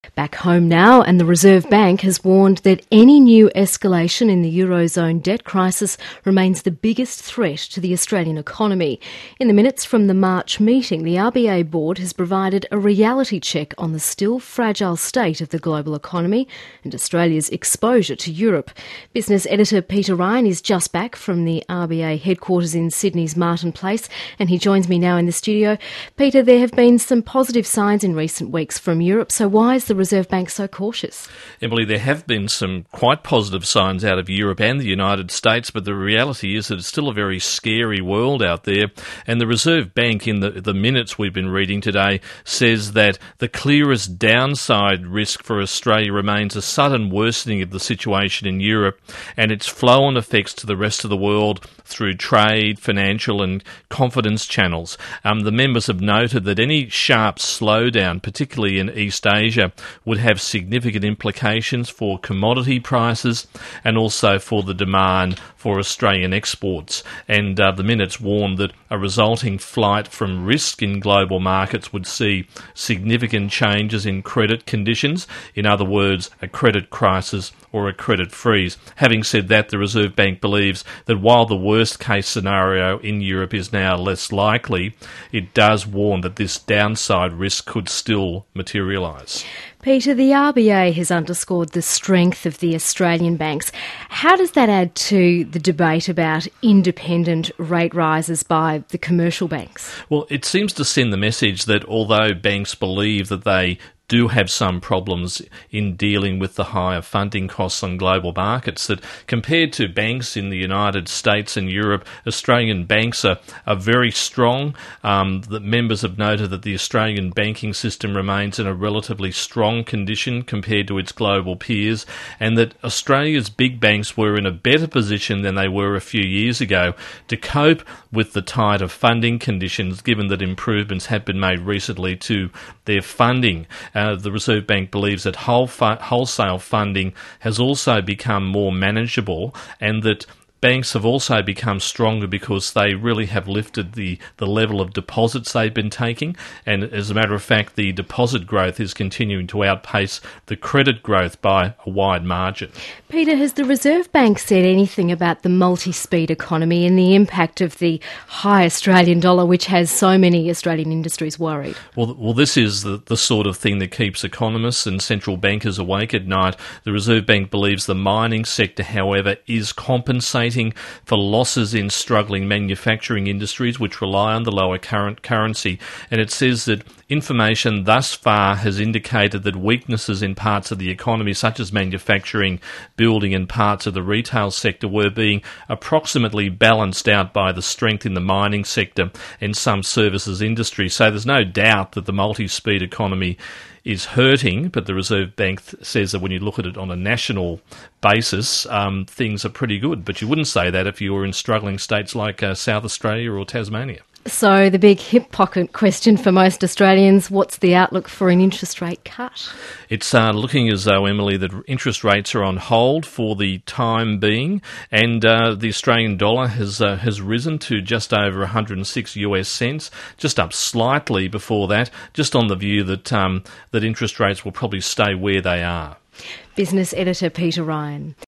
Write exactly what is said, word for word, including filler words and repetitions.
Back home now, and the Reserve Bank has warned that any new escalation in the Eurozone debt crisis remains the biggest threat to the Australian economy. In the minutes from the March meeting, the R B A board has provided a reality check on the still fragile state of the global economy and Australia's exposure to Europe. Business editor Peter Ryan is just back from the R B A headquarters in Sydney's Martin Place, and he joins me now in the studio. Peter, there have been some positive signs in recent weeks from Europe, so why is the Reserve Bank so cautious? Emily, there have been some quite positive signs out of Europe and the United States, but the reality is that it's still a very scary world out there. And the Reserve Bank, in the, the minutes we've been reading today, says that the clearest downside risk for Australia remains a sudden worsening of the situation in Europe and its flow-on effects to the rest of the world through trade, financial and confidence channels. Um, the members have noted that any sharp slowdown, particularly in East Asia, would have significant implications for commodity prices and also for the demand for Australian exports. And uh, the minutes warned that a resulting flight from risk in global markets would see significant changes in credit conditions. In other words, a credit crisis or a credit freeze. Having said that, the Reserve Bank believes that while the worst case scenario in Europe is now less likely, it does warn that this downside risk could still materialise. Peter, the R B A has underscored the strength of the Australian banks. How does that add to the debate about independent rate rises by the commercial banks? Well, it seems to send the message that although banks believe that they do have some problems in dealing with the higher funding costs on global markets, that compared to banks in the United States and Europe, Australian banks are, are very strong. Um, the members have noted that the Australian banking system remains in a relatively strong condition compared to its global peers, and that Australia's big banks were in a better position than they were a few years ago to cope with the tighter funding conditions, given that improvements have been made recently to their funding. Uh, the Reserve Bank believes that whole fu- wholesale funding has also become more manageable, and that banks have also become stronger because they really have lifted the, the level of deposits they've been taking. And as a matter of fact, the deposit growth is continuing to outpace the credit growth by a wide margin. Peter, has the Reserve Bank said anything about the multi-speed economy and the impact of the high Australian dollar, which has so many Australian industries worried? Well, well this is the, the sort of thing that keeps economists and central bankers awake at night. The Reserve Bank believes the mining sector, however, is compensating for losses in struggling manufacturing industries which rely on the lower current currency. And it says that information thus far has indicated that weaknesses in parts of the economy, such as manufacturing, building and parts of the retail sector, were being approximately balanced out by the strength in the mining sector and some services industry. So there's no doubt that the multi-speed economy is hurting, but the Reserve Bank th- says that when you look at it on a national basis, um, things are pretty good. But you wouldn't say that if you were in struggling states like uh, South Australia or Tasmania. So the big hip pocket question for most Australians, what's the outlook for an interest rate cut? It's uh, looking as though, Emily, that interest rates are on hold for the time being, and uh, the Australian dollar has uh, has risen to just over one hundred six US cents, just up slightly before that, just on the view that um, that interest rates will probably stay where they are. Business editor Peter Ryan.